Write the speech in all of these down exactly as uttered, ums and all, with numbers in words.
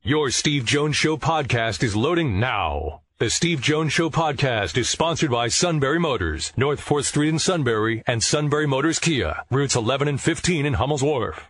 Your Steve Jones Show podcast is loading now. The Steve Jones Show podcast is sponsored by Sunbury Motors, North fourth Street in Sunbury, and Sunbury Motors Kia, routes eleven and fifteen in Hummel's Wharf.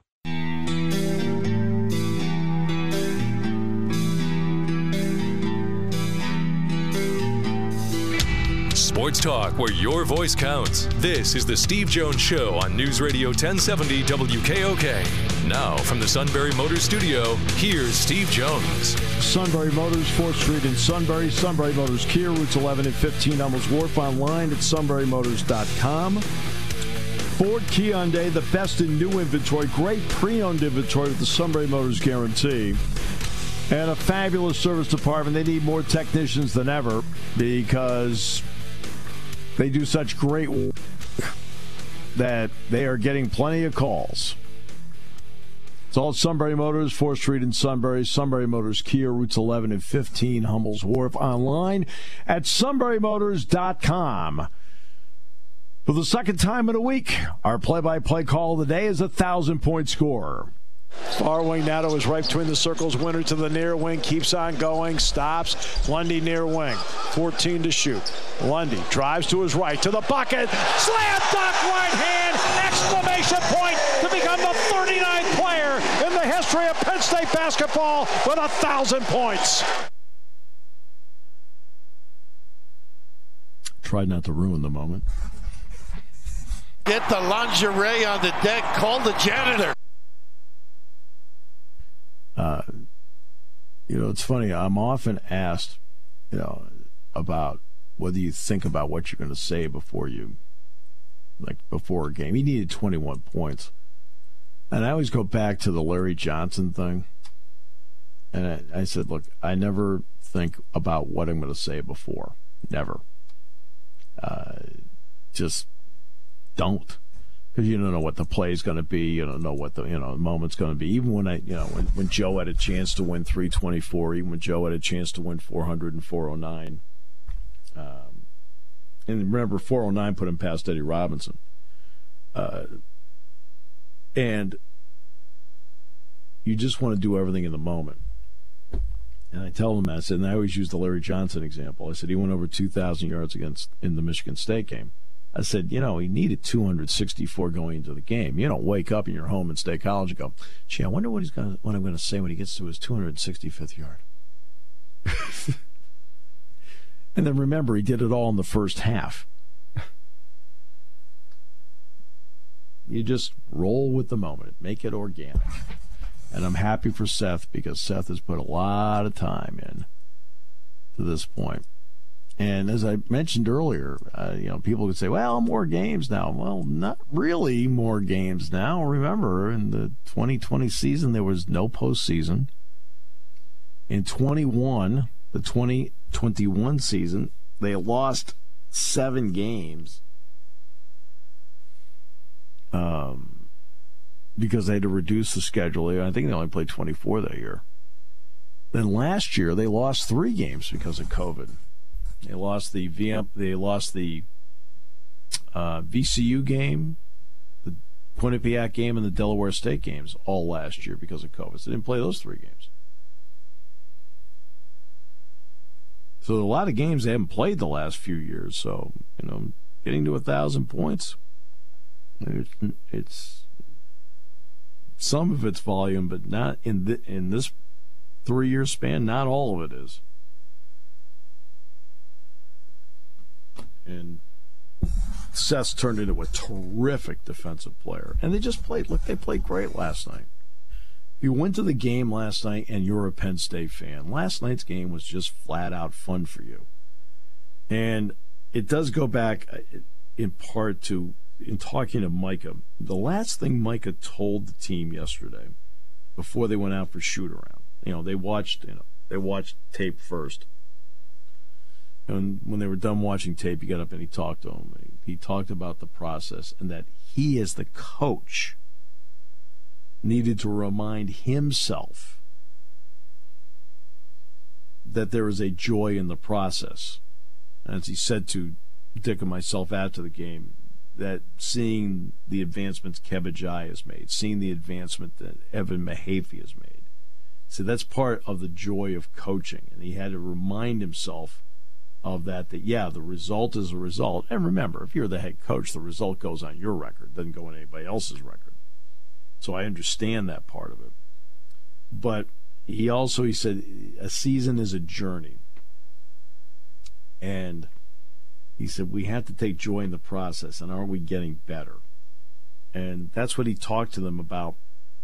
Sports talk where your voice counts. This is the Steve Jones Show on News Radio ten seventy W K O K. Now from the Sunbury Motors studio, here's Steve Jones. Sunbury Motors, fourth Street in Sunbury. Sunbury Motors Kia, routes eleven and fifteen, Hummel's Wharf. Online at sunbury motors dot com. Ford Kia Hyundai, the best in new inventory. Great pre-owned inventory with the Sunbury Motors guarantee. And a fabulous service department. They need more technicians than ever because they do such great work that they are getting plenty of calls. It's all Sunbury Motors, fourth Street in Sunbury. Sunbury Motors Kia, routes eleven and fifteen, Hummel's Wharf. Online at sunbury motors dot com. For the second time in a week, our play-by-play call of the day is a thousand-point scorer. Far wing now to his right between the circles. Winner to the near wing. Keeps on going. Stops. Lundy near wing. fourteen to shoot. Lundy drives to his right. To the bucket. Slam dunk right hand. Exclamation point to become the thirty-ninth player in the history of Penn State basketball with a thousand points. Tried not to ruin the moment. Get the lingerie on the deck. Call the janitor. Uh, you know, it's funny. I'm often asked, you know, about whether you think about what you're going to say before you, like before a game. He needed twenty-one points. And I always go back to the Larry Johnson thing. And I, I said, look, I never think about what I'm going to say before. Never. Uh, just don't. Because you don't know what the play is going to be. You don't know what the you know moment's going to be. Even when I you know when, when Joe had a chance to win three twenty-four, even when Joe had a chance to win four hundred and four oh nine, um, and remember four oh nine put him past Eddie Robinson. Uh, and you just want to do everything in the moment. And I tell them, I said, and I always use the Larry Johnson example. I said he went over two thousand yards against in the Michigan State game. I said, you know, he needed two hundred sixty-four going into the game. You don't wake up in your home in State College and go, gee, I wonder what he's going, what I'm going to say when he gets to his two hundred sixty-fifth yard. And then remember, he did it all in the first half. You just roll with the moment, make it organic. And I'm happy for Seth because Seth has put a lot of time in to this point. And as I mentioned earlier, uh, you know, people could say, well, more games now. Well, not really more games now. Remember, in the twenty twenty season, there was no postseason. In twenty-one, the twenty twenty-one season, they lost seven games um, because they had to reduce the schedule. I think they only played twenty-four that year. Then last year, they lost three games because of COVID. They lost the V M. They lost the uh, V C U game, the Quinnipiac game, and the Delaware State games all last year because of COVID. So they didn't play those three games. So a lot of games they haven't played the last few years. So you know, getting to a thousand points, it's, it's some of it's volume, but not in the, in this three-year span. Not all of it is. And Seth's turned into a terrific defensive player. And they just played, look, they played great last night. You went to the game last night and you're a Penn State fan. Last night's game was just flat out fun for you. And it does go back in part to, in talking to Micah, the last thing Micah told the team yesterday before they went out for shoot around, you know, they watched, you know, they watched tape first. And when they were done watching tape, he got up and he talked to him. He talked about the process and that he, as the coach, needed to remind himself that there is a joy in the process. As he said to Dick and myself after the game, that seeing the advancements Kebba Jai has made, seeing the advancement that Evan Mahaffey has made, So that's part of the joy of coaching. And he had to remind himself of that, that, yeah, the result is a result. And remember, if you're the head coach, the result goes on your record, it doesn't go on anybody else's record. So I understand that part of it. But he also, he said, a season is a journey. And he said, we have to take joy in the process, and are we getting better? And that's what he talked to them about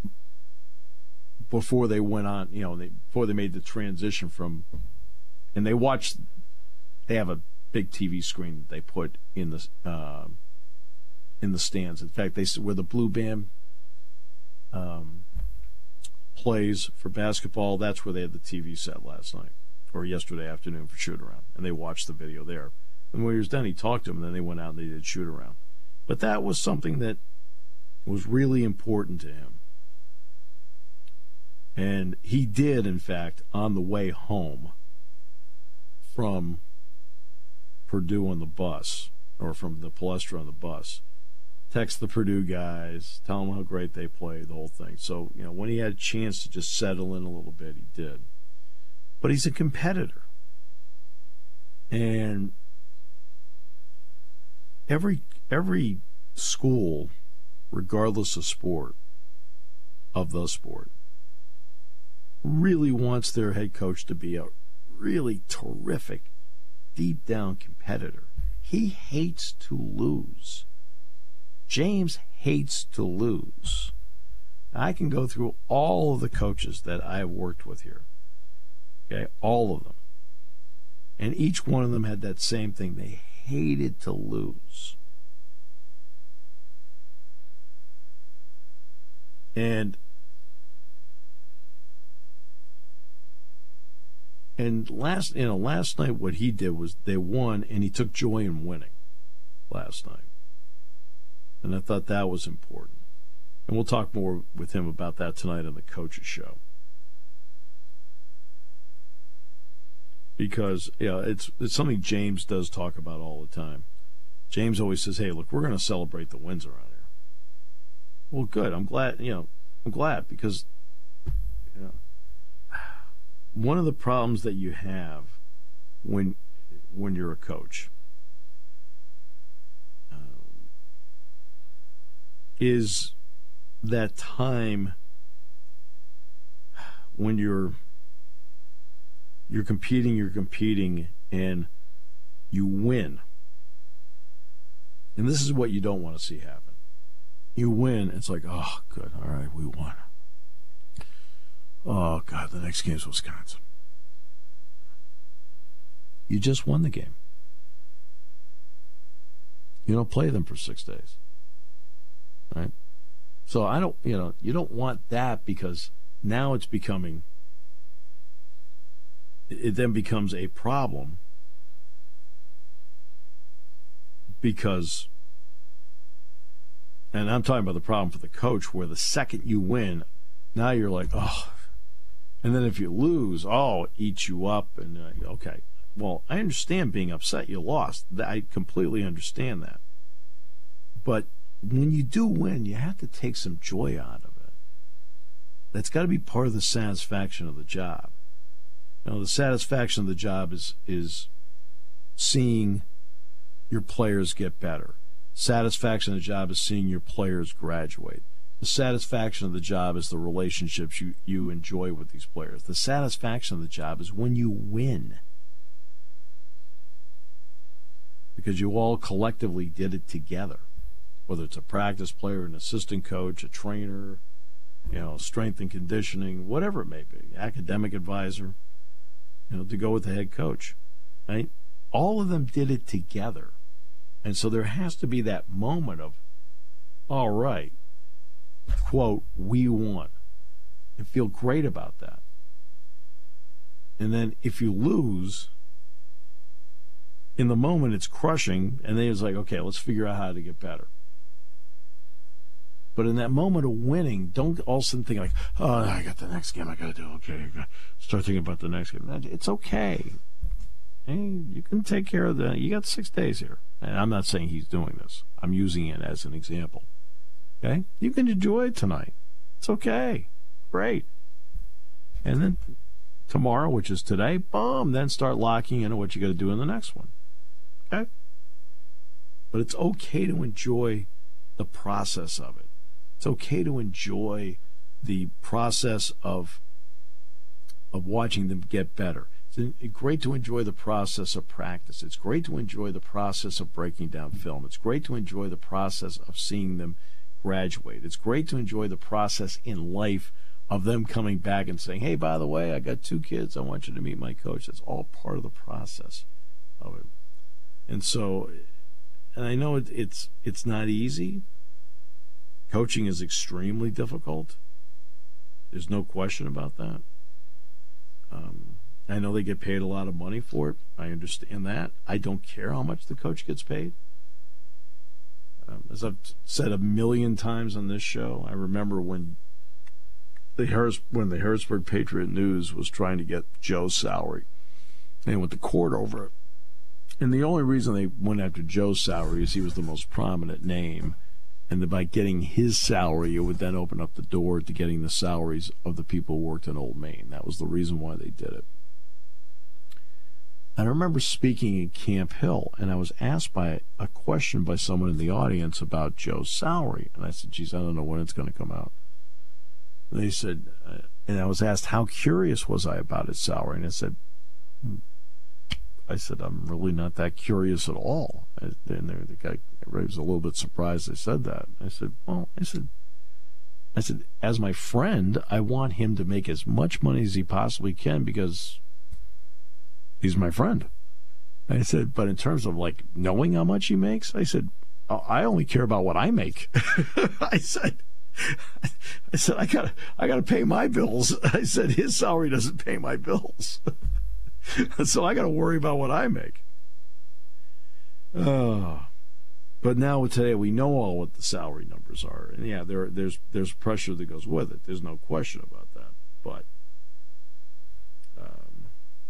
before they went on, you know, they, before they made the transition from, and they watched, they have a big T V screen that they put in the uh, in the stands. In fact, they where the blue band um, plays for basketball, that's where they had the T V set last night or yesterday afternoon for shoot around, and they watched the video there. And when he was done, he talked to them, and then they went out and they did shoot around. But that was something that was really important to him. And he did, in fact, on the way home from Purdue on the bus, or from the Palestra on the bus, text the Purdue guys, tell them how great they played, the whole thing. So, you know, when he had a chance to just settle in a little bit, he did. But he's a competitor. And every every school, regardless of sport, of the sport, really wants their head coach to be a really terrific, deep-down competitor. He hates to lose. James hates to lose. I can go through all of the coaches that I've worked with here. Okay, all of them. And each one of them had that same thing. They hated to lose. And And last, you know, last night what he did was they won, and he took joy in winning last night. And I thought that was important. And we'll talk more with him about that tonight on the Coach's Show. Because, yeah, it's it's something James does talk about all the time. James always says, hey, look, we're going to celebrate the wins around here. Well, good. I'm glad, you know, I'm glad because, you know, one of the problems that you have when when you're a coach um, is that time when you're you're competing, you're competing, and you win. And this is what you don't want to see happen. You win, it's like, oh, good, all right, we won. Oh, God, the next game's Wisconsin. You just won the game. You don't play them for six days. Right? So I don't, you know, you don't want that because now it's becoming, it then becomes a problem because, and I'm talking about the problem for the coach where the second you win, now you're like, oh, and then if you lose, oh, it eats you up. And uh, okay, well, I understand being upset you lost. I completely understand that. But when you do win, you have to take some joy out of it. That's got to be part of the satisfaction of the job. You know, the satisfaction of the job is is seeing your players get better. Satisfaction of the job is seeing your players graduate. The satisfaction of the job is the relationships you, you enjoy with these players. The satisfaction of the job is when you win. Because you all collectively did it together. Whether it's a practice player, an assistant coach, a trainer, you know, strength and conditioning, whatever it may be, academic advisor, you know, to go with the head coach. Right? All of them did it together. And so there has to be that moment of, all right, quote, we won, and feel great about that. And then if you lose, in the moment it's crushing, and then it's like, okay, let's figure out how to get better. But in that moment of winning, don't all of a sudden think like, oh, I got the next game I got to do. Okay, start thinking about the next game. It's okay. Hey, you can take care of the, you got six days here. And I'm not saying he's doing this. I'm using it as an example. Okay? You can enjoy it tonight. It's okay. Great. And then tomorrow, which is today, boom, then start locking into what you got to do in the next one. Okay? But it's okay to enjoy the process of it. It's okay to enjoy the process of of watching them get better. It's great to enjoy the process of practice. It's great to enjoy the process of breaking down film. It's great to enjoy the process of seeing them graduate. It's great to enjoy the process in life of them coming back and saying, hey, by the way, I got two kids. I want you to meet my coach. That's all part of the process of it. And so, and I know it, it's it's not easy. Coaching is extremely difficult. There's no question about that. Um, I know they get paid a lot of money for it. I understand that. I don't care how much the coach gets paid. Um, as I've said a million times on this show, I remember when the Harris, when the Harrisburg Patriot News was trying to get Joe's salary. They went to court over it. And the only reason they went after Joe's salary is he was the most prominent name. And that by getting his salary, it would then open up the door to getting the salaries of the people who worked in Old Main. That was the reason why they did it. And I remember speaking in Camp Hill, and I was asked by a question by someone in the audience about Joe's salary. And I said, geez, I don't know when it's going to come out. And they said, uh, and I was asked, how curious was I about his salary? And I said, hmm. I said, I'm really not that curious at all. And the guy was a little bit surprised I said that. I said, well, I said, I said, as my friend, I want him to make as much money as he possibly can because he's my friend. I said, but in terms of like knowing how much he makes, I said, I only care about what I make. I said, I said, I gotta, I gotta pay my bills. I said, his salary doesn't pay my bills. So I got to worry about what I make. Uh, but now today we know all what the salary numbers are, and yeah, there there's there's pressure that goes with it. There's no question about that. But um,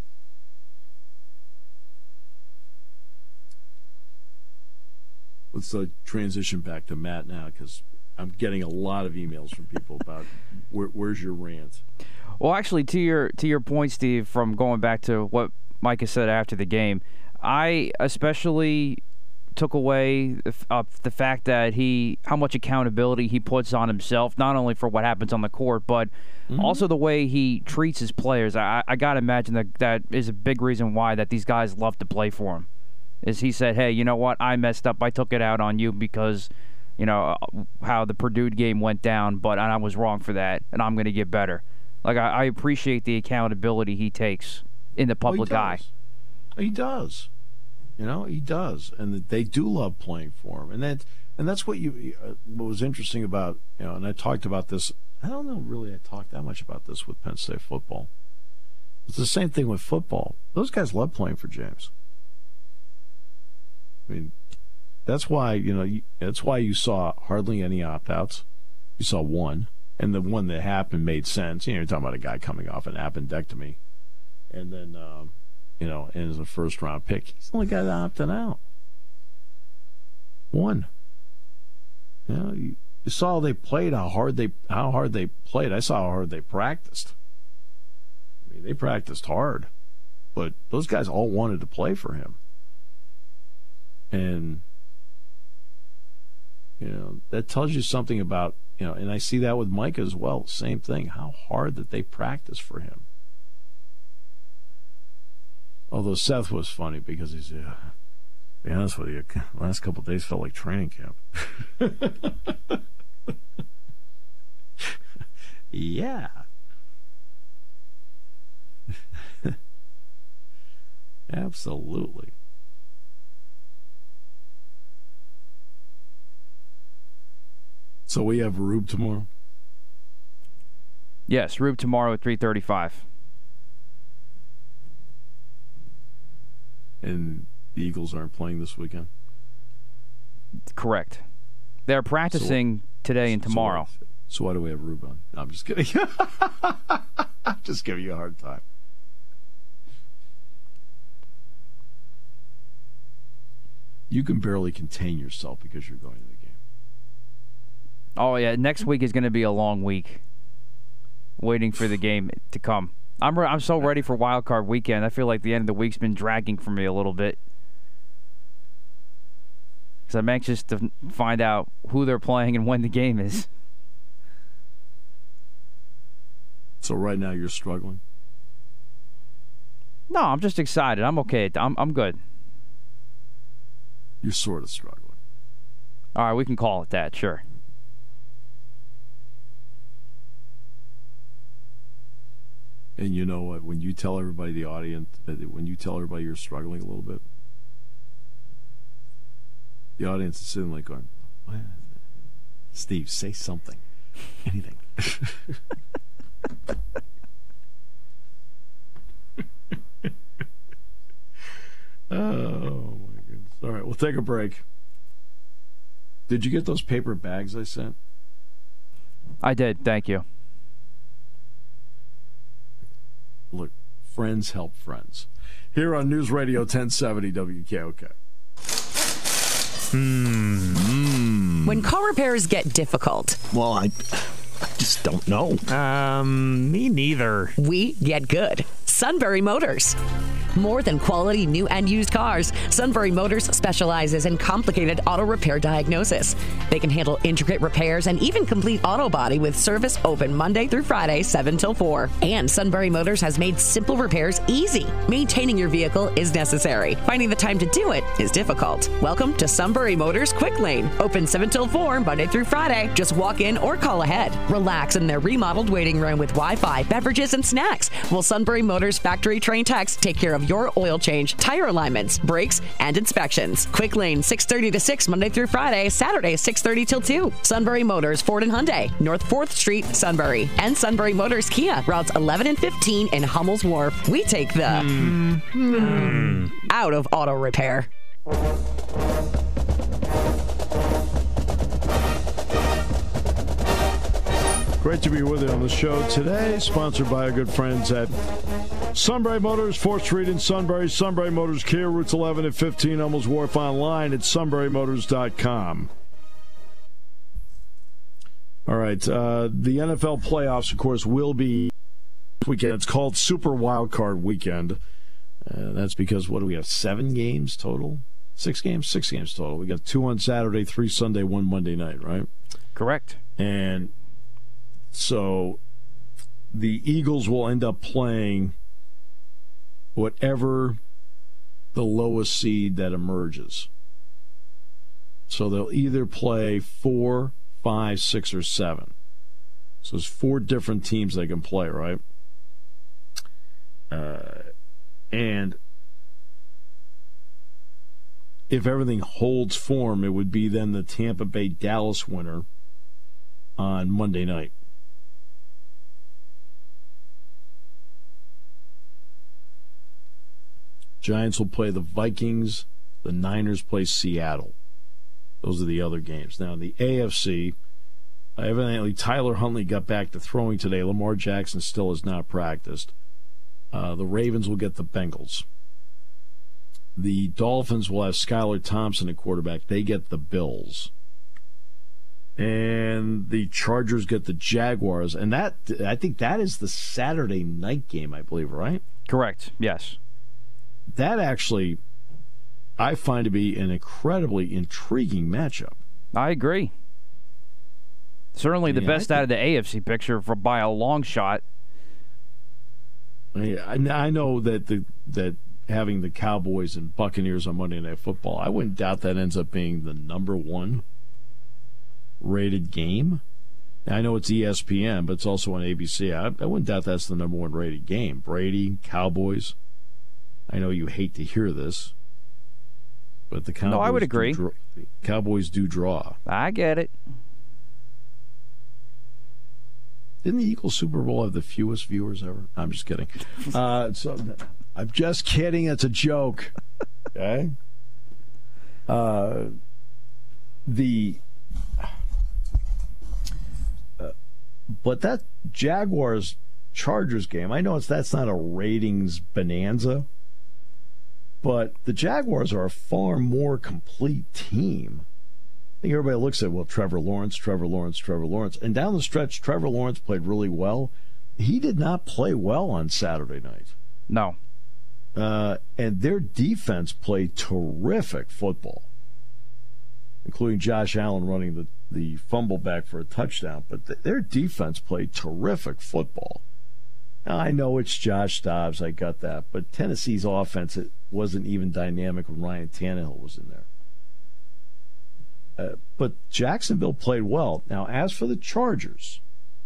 let's uh, transition back to Matt now because I'm getting a lot of emails from people about where, where's your rant. Well, actually, to your to your point, Steve, from going back to what Mike has said after the game, I especially took away the, uh, the fact that he how much accountability he puts on himself, not only for what happens on the court, but mm-hmm. also the way he treats his players. I, I got to imagine that that is a big reason why that these guys love to play for him. Is he said, hey, you know what, I messed up. I took it out on you because, you know, how the Purdue game went down, but I was wrong for that, and I'm going to get better. Like, I, I appreciate the accountability he takes in the public well, he eye. He does. You know, he does. And they do love playing for him. And that, and that's what you, uh, what was interesting about, you know, and I talked about this, I don't know really I talked that much about this with Penn State football. It's the same thing with football. Those guys love playing for James. I mean, that's why, you know, you, that's why you saw hardly any opt-outs. You saw one. And the one that happened made sense. You know, you're talking about a guy coming off an appendectomy. And then, um, you know, and as a first-round pick, he's the only guy that opted out. One. You know, you, you saw how they played, how hard they how hard they played. I saw how hard they practiced. I mean, they practiced hard. But those guys all wanted to play for him. And, you know, that tells you something about, you know, and I see that with Mike as well. Same thing. How hard that they practice for him. Although Seth was funny because he's, uh, to be honest with you, the last couple of days felt like training camp. Yeah. Absolutely. So we have Rube tomorrow? Yes, Rube tomorrow at three thirty-five. And the Eagles aren't playing this weekend? Correct. They're practicing so, today and tomorrow. So, so why do we have Rube on? No, I'm just kidding. I'm just giving you a hard time. You can barely contain yourself because you're going to the game. Oh, yeah. Next week is going to be a long week. waiting for the game to come. I'm re- I'm so ready for Wild Card Weekend. I feel like the end of the week's been dragging for me a little bit. Because I'm anxious to find out who they're playing and when the game is. So right now you're struggling? No, I'm just excited. I'm okay. I'm I'm good. You're sort of struggling. All right, we can call it that, sure. And you know what? When you tell everybody, the audience, when you tell everybody you're struggling a little bit, the audience is sitting like going, what? Steve, say something. Anything. Oh, my goodness. All right, we'll take a break. Did you get those paper bags I sent? I did, thank you. Look, friends help friends. Here on News Radio ten seventy W K O K. Hmm. When car repairs get difficult. Well, I, I just don't know. Um, me neither. We get good. Sunbury Motors. More than quality new and used cars, Sunbury Motors specializes in complicated auto repair diagnosis. They can handle intricate repairs and even complete auto body with service open Monday through Friday, seven till four. And Sunbury Motors has made simple repairs easy. Maintaining your vehicle is necessary. Finding the time to do it is difficult. Welcome to Sunbury Motors Quick Lane. Open seven till four, Monday through Friday. Just walk in or call ahead. Relax in their remodeled waiting room with Wi-Fi, beverages, and snacks. While Sunbury Motors factory trained techs take care of your oil change, tire alignments, brakes, and inspections. Quick Lane, six thirty to six, Monday through Friday, Saturday, six thirty till two. Sunbury Motors, Ford and Hyundai, North fourth Street, Sunbury. And Sunbury Motors Kia, routes eleven and fifteen in Hummel's Wharf. We take the mm. Mm. out of auto repair. Great to be with you on the show today, sponsored by our good friends at Sunbury Motors, fourth Street in Sunbury. Sunbury Motors Kia, routes eleven and fifteen, Hummel's Wharf, online at sunbury motors dot com. All right, uh, the N F L playoffs, of course, will be this weekend. It's called Super Wild Card Weekend. Uh, that's because, what do we have, seven games total? Six games? Six games total. We got two on Saturday, three Sunday, one Monday night, right? Correct. And so the Eagles will end up playing whatever the lowest seed that emerges. So they'll either play four, five, six, or seven. So there's four different teams they can play, right? Uh, and if everything holds form, it would be then the Tampa Bay Dallas winner on Monday night. Giants will play the Vikings. The Niners play Seattle. Those are the other games. Now, in the A F C, evidently Tyler Huntley got back to throwing today. Lamar Jackson still has not practiced. Uh, the Ravens will get the Bengals. The Dolphins will have Skylar Thompson at quarterback. They get the Bills. And the Chargers get the Jaguars. And that, I think that is the Saturday night game, I believe, right? Correct, yes. That actually, I find to be an incredibly intriguing matchup. I agree. Certainly the Yeah, best I out of the A F C picture for by a long shot. I, I know that the that having the Cowboys and Buccaneers on Monday Night Football, I wouldn't doubt that ends up being the number one rated game. I know it's E S P N, but it's also on A B C. I, I wouldn't doubt that's the number one rated game. Brady, Cowboys. I know you hate to hear this, but the Cowboys. No, I would agree. Do draw, Cowboys do draw. I get it. Didn't the Eagles Super Bowl have the fewest viewers ever? I'm just kidding. Uh, so I'm just kidding. It's a joke. Okay. Uh, the uh, but that Jaguars Chargers game, I know it's that's not a ratings bonanza, but the Jaguars are a far more complete team. I think everybody looks at, well, Trevor Lawrence, Trevor Lawrence, Trevor Lawrence. And down the stretch, Trevor Lawrence played really well. he did not play well on Saturday night. No. Uh, and their defense played terrific football, including Josh Allen running the, the fumble back for a touchdown. But th- their defense played terrific football. Now, I know it's Josh Dobbs, I got that. But Tennessee's offense, it wasn't even dynamic when Ryan Tannehill was in there. Uh, but Jacksonville played well. Now, as for the Chargers,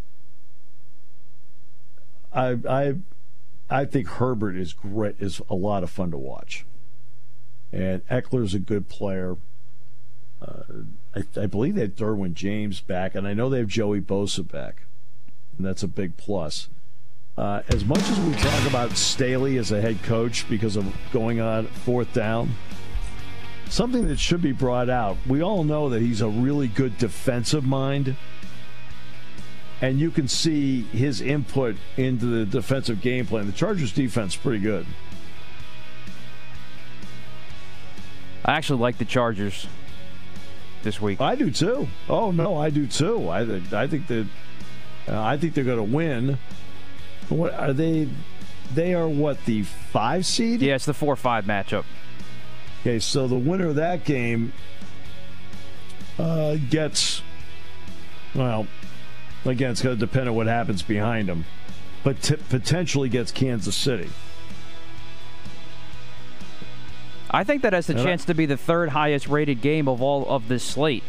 I I I think Herbert is great, is a lot of fun to watch, and Eckler's a good player. Uh, I, I believe they have Derwin James back, and I know they have Joey Bosa back, and that's a big plus. Uh, as much as we talk about Staley as a head coach because of going on fourth down, something that should be brought out, we all know that he's a really good defensive mind, and you can see his input into the defensive game plan. The Chargers' defense is pretty good. I actually like the Chargers this week. I do too. Oh no, I do too. I I think that uh, I think they're going to win. What are they? They are what, the five seed? Yeah, it's the four five matchup. Okay, so the winner of that game uh, gets, well, again, it's going to depend on what happens behind them, but t- potentially gets Kansas City. I think that has the and chance I, to be the third highest rated game of all of this slate.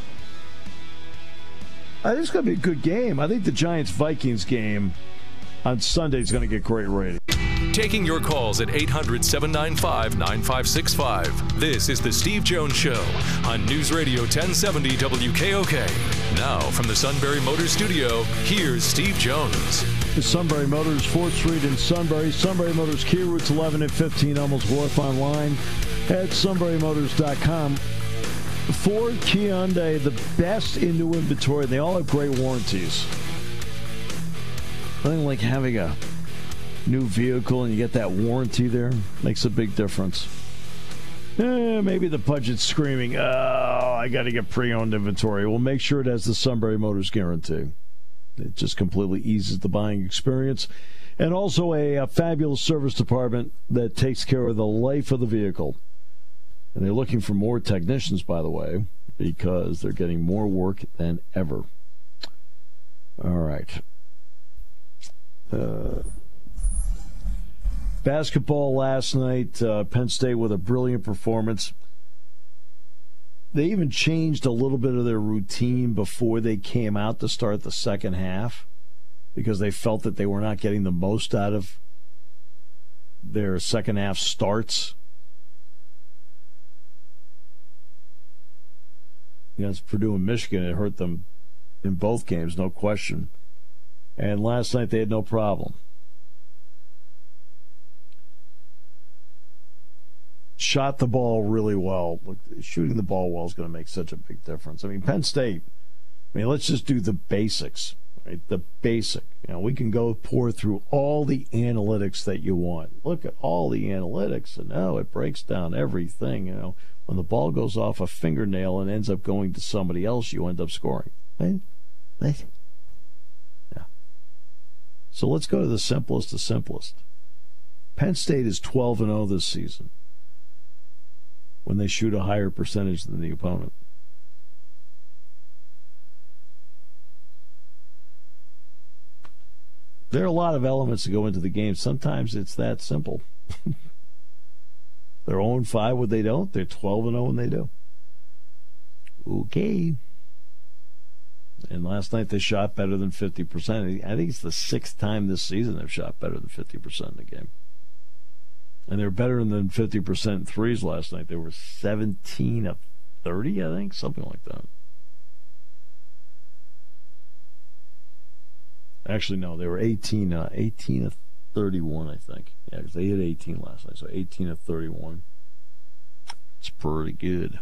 I think it's going to be a good game. I think the Giants-Vikings game on Sunday is going to get great ratings. Taking your calls at eight hundred, seven nine five, nine five six five. This is The Steve Jones Show on News Radio ten seventy W K O K. Now, from the Sunbury Motors Studio, here's Steve Jones. Sunbury Motors, fourth Street in Sunbury. Sunbury Motors, Kia routes eleven and fifteen, Elmels Wharf, online at sunbury motors dot com. Ford, Kia, Hyundai, the best in new inventory. They all have great warranties. Nothing like having a new vehicle and you get that warranty there. Makes a big difference. Eh, maybe the budget's screaming, oh, I got to get pre-owned inventory. Well, make sure it has the Sunbury Motors guarantee. It just completely eases the buying experience. And also a, a fabulous service department that takes care of the life of the vehicle. And they're looking for more technicians, by the way, because they're getting more work than ever. All right. Uh, basketball last night, uh, Penn State with a brilliant performance. They even changed a little bit of their routine before they came out to start the second half because they felt that they were not getting the most out of their second half starts. Against Purdue and Michigan, it hurt them in both games, no question. And last night they had no problem. Shot the ball really well. Look, shooting the ball well is going to make such a big difference. I mean, Penn State, I mean, let's just do the basics, right? The basic. You know, we can go pour through all the analytics that you want. Look at all the analytics, and oh, it breaks down everything. You know, when the ball goes off a fingernail and ends up going to somebody else, you end up scoring. Right? Right? Yeah. So let's go to the simplest of simplest. Penn State is twelve and oh this season when they shoot a higher percentage than the opponent. There are a lot of elements that go into the game. Sometimes it's that simple. They're oh and five when they don't. They're twelve and oh when they do. Okay. And last night they shot better than fifty percent. I think it's the sixth time this season they've shot better than fifty percent in the game. And they're better than fifty percent threes last night. They were seventeen of thirty, I think, something like that. Actually, no, they were eighteen, uh, eighteen of thirty-one, I think. Yeah, because they hit eighteen last night, so eighteen of thirty-one. It's pretty good.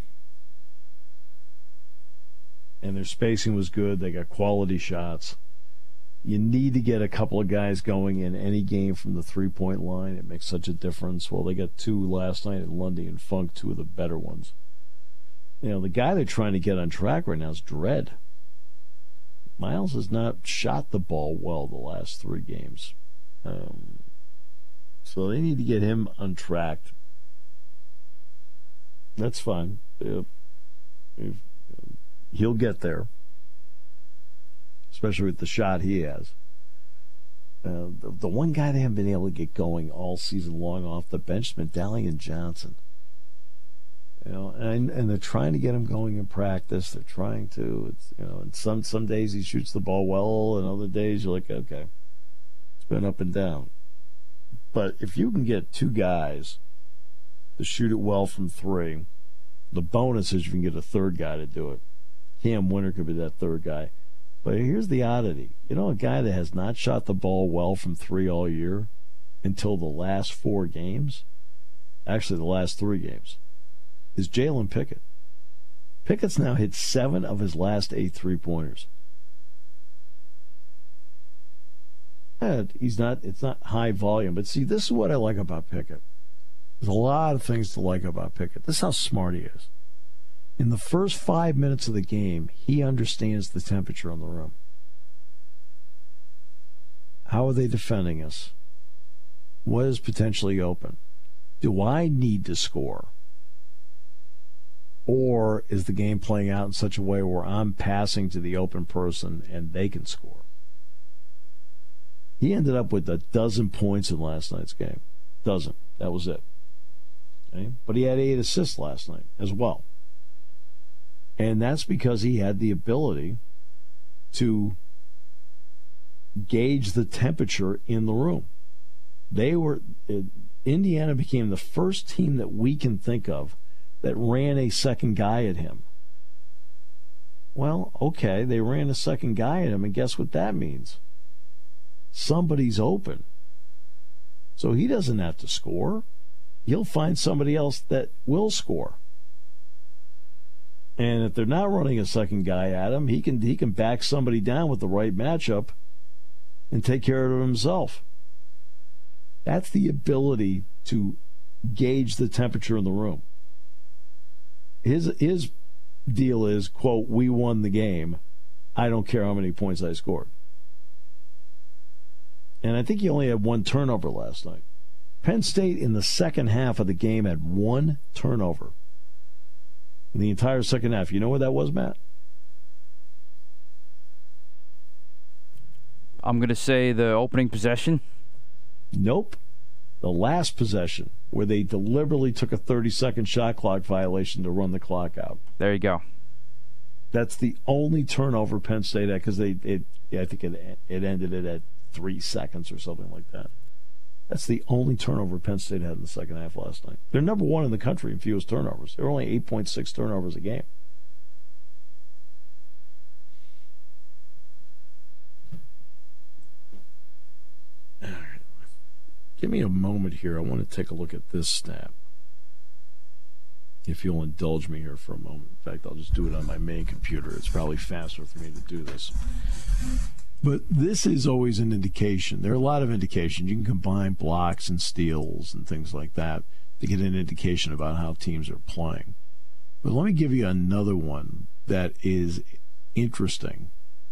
And their spacing was good. They got quality shots. You need to get a couple of guys going in any game from the three-point line. It makes such a difference. Well, they got two last night at Lundy and Funk, two of the better ones. You know, the guy they're trying to get on track right now is Dredd. Miles has not shot the ball well the last three games. Um, so they need to get him untracked. That's fine. If, if, he'll get there, especially with the shot he has. Uh, the, the one guy they haven't been able to get going all season long off the bench has been Medallion Johnson. You know, and and they're trying to get him going in practice. They're trying to, it's, you know, and some some days he shoots the ball well, and other days you're like, okay, it's been up and down. But if you can get two guys to shoot it well from three, the bonus is you can get a third guy to do it. Cam Winter could be that third guy. But here's the oddity. You know, a guy that has not shot the ball well from three all year until the last four games, actually the last three games, is Jalen Pickett. Pickett's now hit seven of his last eight three-pointers. And he's not, it's not high volume, but see, this is what I like about Pickett. There's a lot of things to like about Pickett. This is how smart he is. In the first five minutes of the game, he understands the temperature on the room. How are they defending us? What is potentially open? Do I need to score? Or is the game playing out in such a way where I'm passing to the open person and they can score? He ended up with a dozen points in last night's game. Dozen. That was it. Okay? But he had eight assists last night as well. And that's because he had the ability to gauge the temperature in the room. They were Indiana became the first team that we can think of that ran a second guy at him. Well, okay, they ran a second guy at him, and guess what that means? Somebody's open. So he doesn't have to score. He'll find somebody else that will score. And if they're not running a second guy at him, he can he can back somebody down with the right matchup and take care of it himself. That's the ability to gauge the temperature in the room. His his deal is, quote, we won the game. I don't care how many points I scored. And I think he only had one turnover last night. Penn State in the second half of the game had one turnover. In the entire second half. You know what that was, Matt? I'm going to say the opening possession. Nope. The last possession, where they deliberately took a thirty-second shot clock violation to run the clock out. There you go. That's the only turnover Penn State had, because they, it, yeah, I think it, it ended it at three seconds or something like that. That's the only turnover Penn State had in the second half last night. They're number one in the country in fewest turnovers. They're only eight point six turnovers a game. Give me a moment here. I want to take a look at this stat. If you'll indulge me here for a moment. In fact, I'll just do it on my main computer. It's probably faster for me to do this. But this is always an indication. There are a lot of indications. You can combine blocks and steals and things like that to get an indication about how teams are playing. But let me give you another one that is interesting.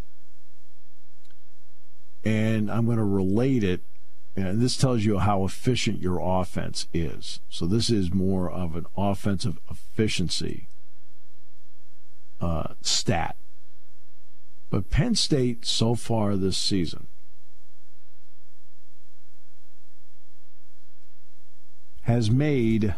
And I'm going to relate it. And this tells you how efficient your offense is. So this is more of an offensive efficiency uh, stat. But Penn State so far this season has made,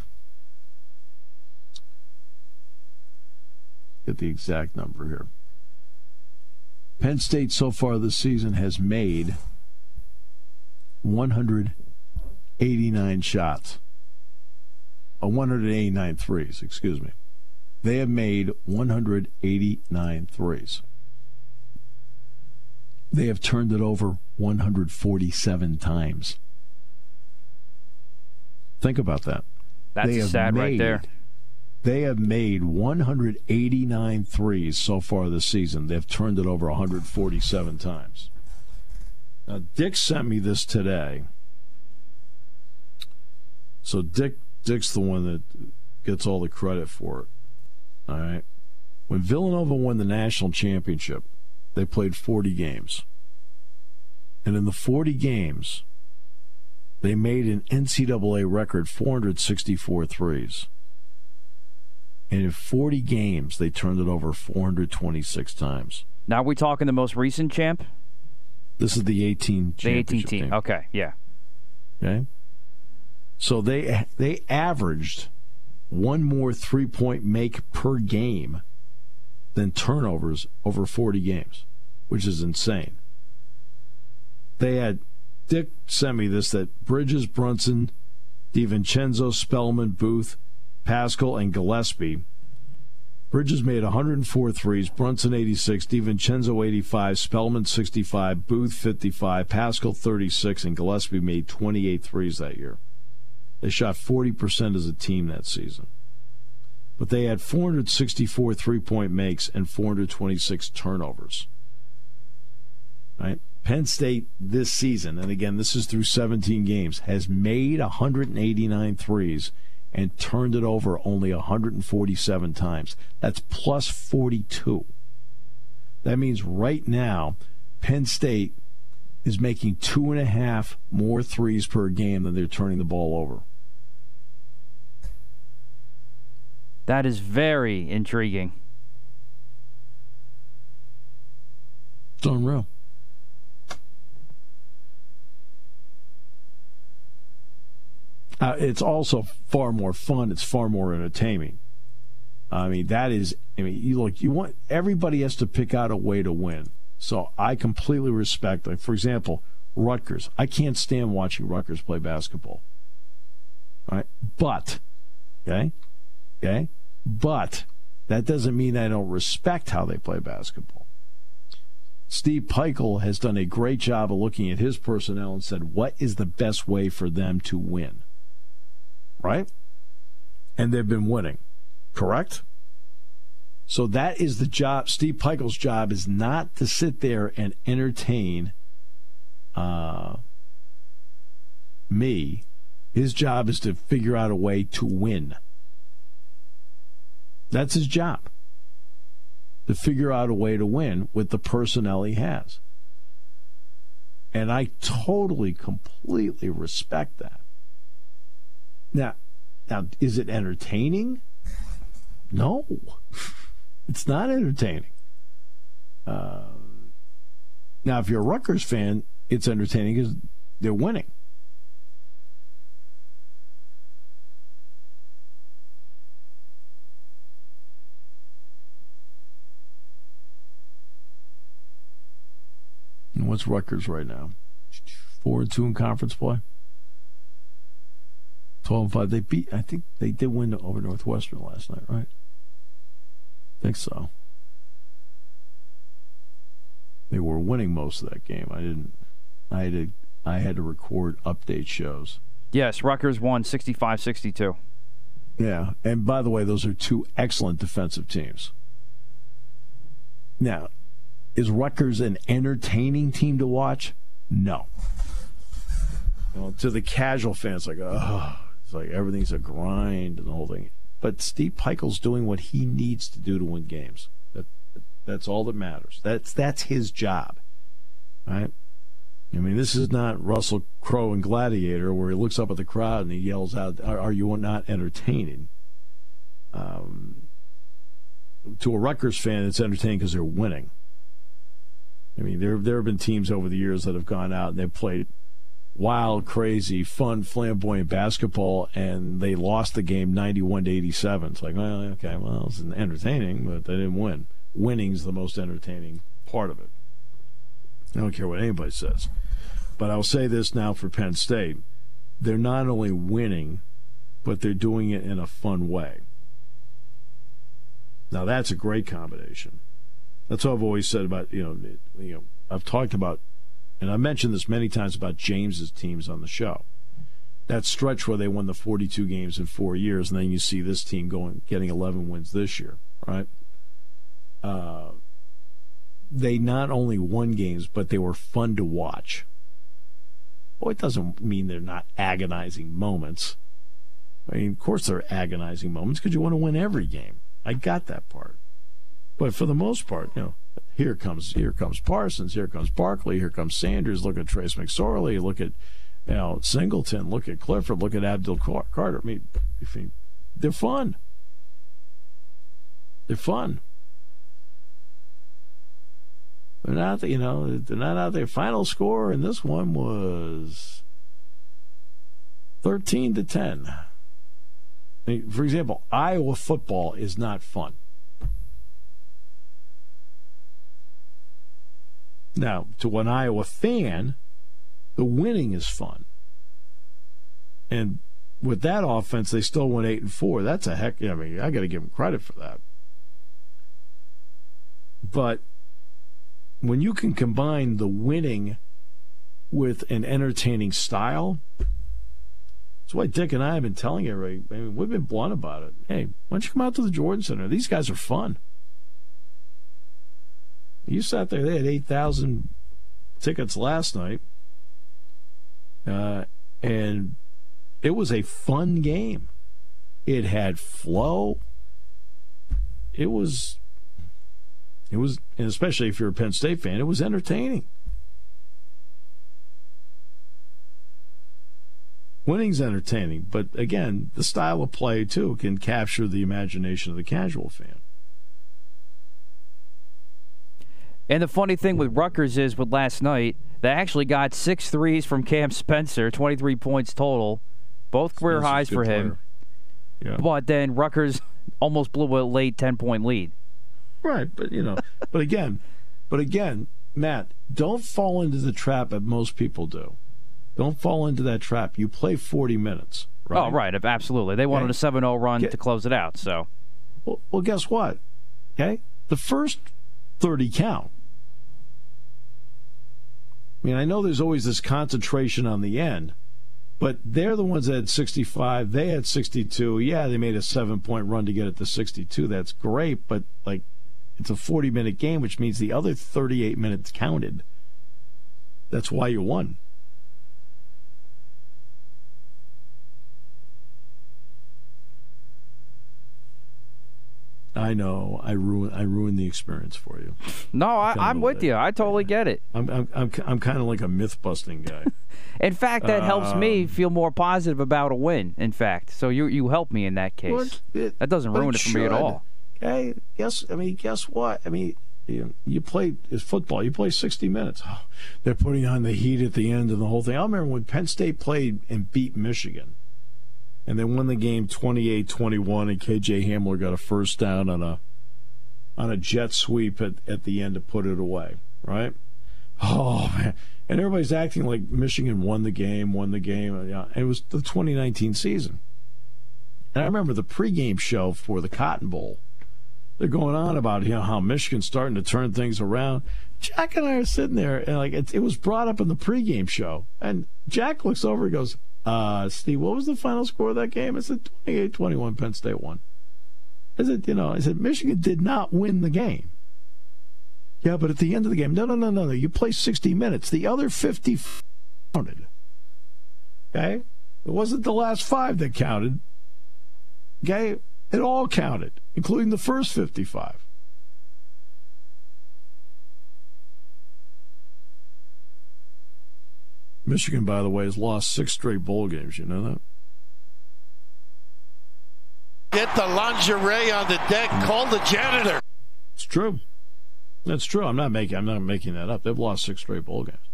get the exact number here. Penn State so far this season has made one hundred eighty-nine shots. Uh, one hundred eighty-nine threes, excuse me. They have made one hundred eighty-nine threes. They have turned it over one hundred forty-seven times. Think about that. That's they a stat right there. They have made one hundred eighty-nine threes so far this season. They've turned it over one hundred forty-seven times. Now, Dick sent me this today. So Dick Dick's the one that gets all the credit for it. All right. When Villanova won the national championship they played forty games. And in the forty games, they made an N C double A record four hundred sixty-four threes. And in forty games, they turned it over four hundred twenty-six times. Now are we talking the most recent champ? This is the eighteen The eighteen championship team. team. Okay, yeah. Okay? So they they averaged one more three-point make per game than turnovers over forty games, which is insane. They had, Dick sent me this, that Bridges, Brunson, DiVincenzo, Spellman, Booth, Pascal, and Gillespie. Bridges made one hundred four threes, Brunson eighty-six, DiVincenzo eighty-five, Spellman sixty-five, Booth fifty-five, Pascal thirty-six, and Gillespie made twenty-eight threes that year. They shot forty percent as a team that season. But they had four hundred sixty-four three-point makes and four hundred twenty-six turnovers. Right? Penn State this season, and again, this is through seventeen games, has made one hundred eighty-nine threes and turned it over only one hundred forty-seven times. That's plus forty-two. That means right now, Penn State is making two and a half more threes per game than they're turning the ball over. That is very intriguing. It's unreal. Uh, it's also far more fun. It's far more entertaining. I mean, that is. I mean, you look. You want everybody has to pick out a way to win. So I completely respect. Like, for example, Rutgers. I can't stand watching Rutgers play basketball. All right, but okay, okay, but that doesn't mean I don't respect how they play basketball. Steve Pikiell has done a great job of looking at his personnel and said, what is the best way for them to win? Right? And they've been winning. Correct? So that is the job. Steve Pikiell's job is not to sit there and entertain uh, me. His job is to figure out a way to win. That's his job. To figure out a way to win with the personnel he has. And I totally, completely respect that. Now, now, is it entertaining? No. It's not entertaining. Uh, now, if you're a Rutgers fan, it's entertaining because they're winning. And what's Rutgers right now? Four and two in conference play. Twelve and five. They beat. I think they did win over Northwestern last night, right? I think so. They were winning most of that game. I didn't. I had to. I had to record update shows. Yes, Rutgers won sixty-five sixty-two. Yeah, and by the way, those are two excellent defensive teams. Now, is Rutgers an entertaining team to watch? No. Well, to the casual fans, like, oh, it's like everything's a grind and the whole thing. But Steve Pikiell's doing what he needs to do to win games. That, that's all that matters. That's that's his job, right? I mean, this is not Russell Crowe in Gladiator where he looks up at the crowd and he yells out, "Are, are you not entertaining?" Um, to a Rutgers fan, it's entertaining because they're winning. I mean, there there have been teams over the years that have gone out and they've played wild, crazy, fun, flamboyant basketball, and they lost the game ninety-one to eighty-seven. It's like, well, okay, well, it's entertaining, but they didn't win. Winning's the most entertaining part of it. I don't care what anybody says. But I'll say this now for Penn State. They're not only winning, but they're doing it in a fun way. Now, that's a great combination. That's what I've always said about, you know, you know, I've talked about, and I mentioned this many times about James's teams on the show. That stretch where they won the forty-two games in four years, and then you see this team going getting eleven wins this year, right? Uh, they not only won games, but they were fun to watch. Well, it doesn't mean they're not agonizing moments. I mean, of course they're agonizing moments because you want to win every game. I got that part. But for the most part, you know, here comes here comes Parsons, here comes Barkley, here comes Sanders. Look at Trace McSorley. Look at you know Singleton. Look at Clifford. Look at Abdul Carter. I mean, I mean they're fun. They're fun. They're not, you know, they're not out there. Final score in this one was thirteen to ten. I mean, for example, Iowa football is not fun. Now, to an Iowa fan, the winning is fun. And with that offense, they still went eight and four. That's a heck. I mean, I got to give them credit for that. But when you can combine the winning with an entertaining style, that's why Dick and I have been telling everybody, I mean, we've been blunt about it. Hey, why don't you come out to the Jordan Center? These guys are fun. You sat there, they had eight thousand tickets last night, uh, and it was a fun game. It had flow. It was... It was, and especially if you're a Penn State fan, it was entertaining. Winning's entertaining, but again, the style of play, too, can capture the imagination of the casual fan. And the funny thing with Rutgers is, with last night, they actually got six threes from Cam Spencer, twenty-three points total, both career Spencer's highs for him. Yeah. But then Rutgers almost blew a late ten-point lead. Right, but you know, but again, but again, Matt, don't fall into the trap that most people do. Don't fall into that trap. You play forty minutes, right? Oh, right, absolutely. They wanted okay. a seven oh run Get, to close it out, so. Well, well, guess what? Okay, the first thirty count. I mean, I know there's always this concentration on the end, but they're the ones that had sixty-five. They had sixty-two. Yeah, they made a seven-point run to get it to sixty-two. That's great, but like. It's a forty-minute game, which means the other thirty-eight minutes counted. That's why you won. I know. I ruin. I ruined the experience for you. No, I, I'm with that. you. I totally get it. I'm. I'm. I'm, I'm kind of like a myth-busting guy. In fact, that um, helps me feel more positive about a win. In fact, so you you help me in that case. Well, it, that doesn't ruin it, it for should. me at all. Okay, guess. I mean, guess what? I mean, you, you play it's football. You play sixty minutes. Oh, they're putting on the heat at the end and the whole thing. I remember when Penn State played and beat Michigan, and they won the game twenty-eight twenty-one, and K J Hamler got a first down on a on a jet sweep at, at the end to put it away. Right? Oh man! And everybody's acting like Michigan won the game, won the game. Yeah, it was the twenty nineteen season. And I remember the pregame show for the Cotton Bowl. They're going on about you know how Michigan's starting to turn things around. Jack and I are sitting there, and like it, it was brought up in the pregame show. And Jack looks over and goes, uh, Steve, what was the final score of that game? I said twenty-eight twenty-one, Penn State won. I said, you know, I said, Michigan did not win the game. Yeah, but at the end of the game, no, no, no, no, no. You play sixty minutes. The other fifty counted. Okay? It wasn't the last five that counted. Okay? It all counted, including the first fifty-five. Michigan, by the way, has lost six straight bowl games. You know that? Get the lingerie on the deck. Call the janitor. It's true. That's true. I'm not making. I'm not making that up. They've lost six straight bowl games.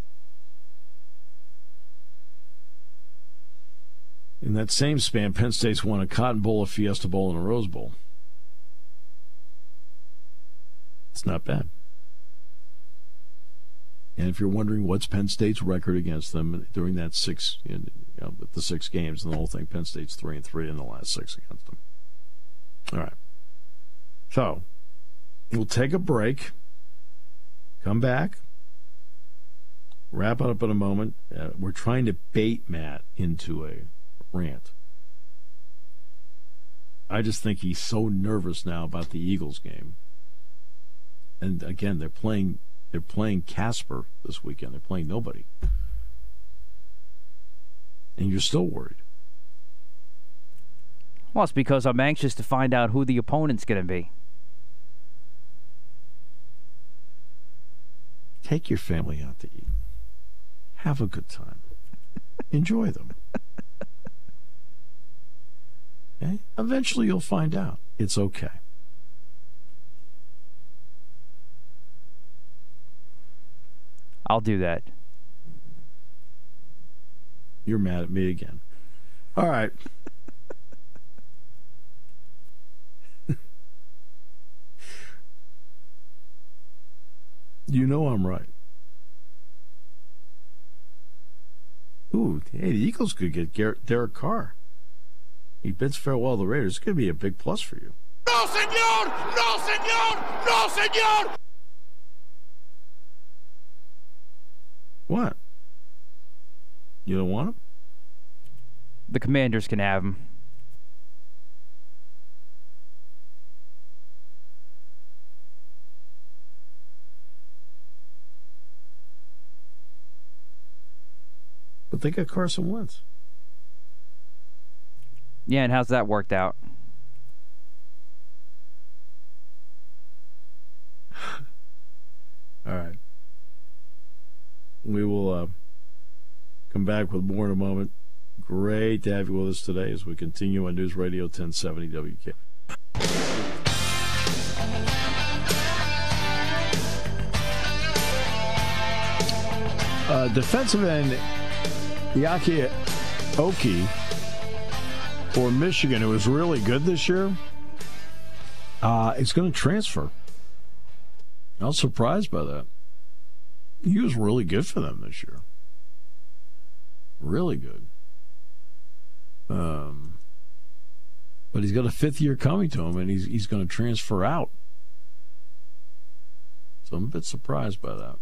In that same span, Penn State's won a Cotton Bowl, a Fiesta Bowl, and a Rose Bowl. It's not bad. And if you're wondering what's Penn State's record against them during that six, you know, the six games and the whole thing, Penn State's three and three in the last six against them. All right. So we'll take a break. Come back. Wrap it up in a moment. Uh, we're trying to bait Matt into a rant. I just think he's so nervous now about the Eagles game. And again, they're playing they're playing Casper this weekend. They're playing nobody. And you're still worried. Well, it's because I'm anxious to find out who the opponent's going to be. Take your family out to eat. Have a good time. Enjoy them. Okay? Eventually you'll find out. It's okay. I'll do that. You're mad at me again. All right. You know I'm right. Ooh, hey, the Eagles could get Garrett, Derek Carr. He bids farewell to the Raiders. It's going to be a big plus for you. No, senor! No, senor! No, senor! What? You don't want him? The Commanders can have him. But they got Carson Wentz. Yeah, and how's that worked out? All right. We will uh, come back with more in a moment. Great to have you with us today as we continue on News Radio ten seventy W K. Uh, defensive end Yaki Oki for Michigan, who was really good this year, uh, is going to transfer. I was surprised by that. He was really good for them this year. Really good. Um, but he's got a fifth year coming to him, and he's he's going to transfer out. So I'm a bit surprised by that.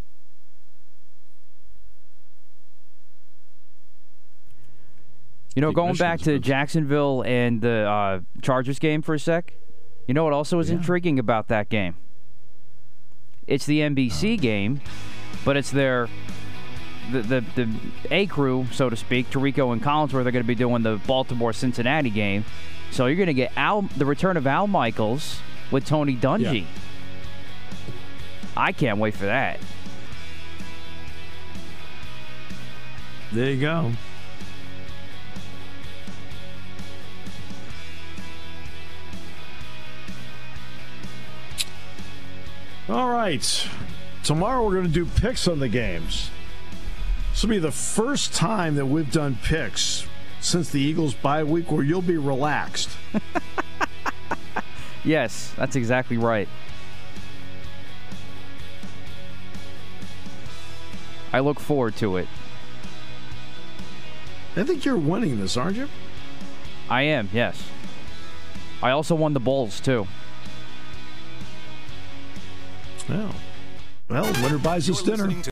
You know, going back to Jacksonville and the uh, Chargers game for a sec, you know what also is Yeah. intriguing about that game? It's the N B C game, but it's their the, the the A crew, so to speak, Tirico and Collinsworth are going to be doing the Baltimore-Cincinnati game. So you're going to get Al, the return of Al Michaels with Tony Dungy. Yeah. I can't wait for that. There you go. All right. Tomorrow we're going to do picks on the games. This will be the first time that we've done picks since the Eagles bye week where you'll be relaxed. Yes, that's exactly right. I look forward to it. I think you're winning this, aren't you? I am, yes. I also won the Bulls, too. Well, well, winner buys us dinner.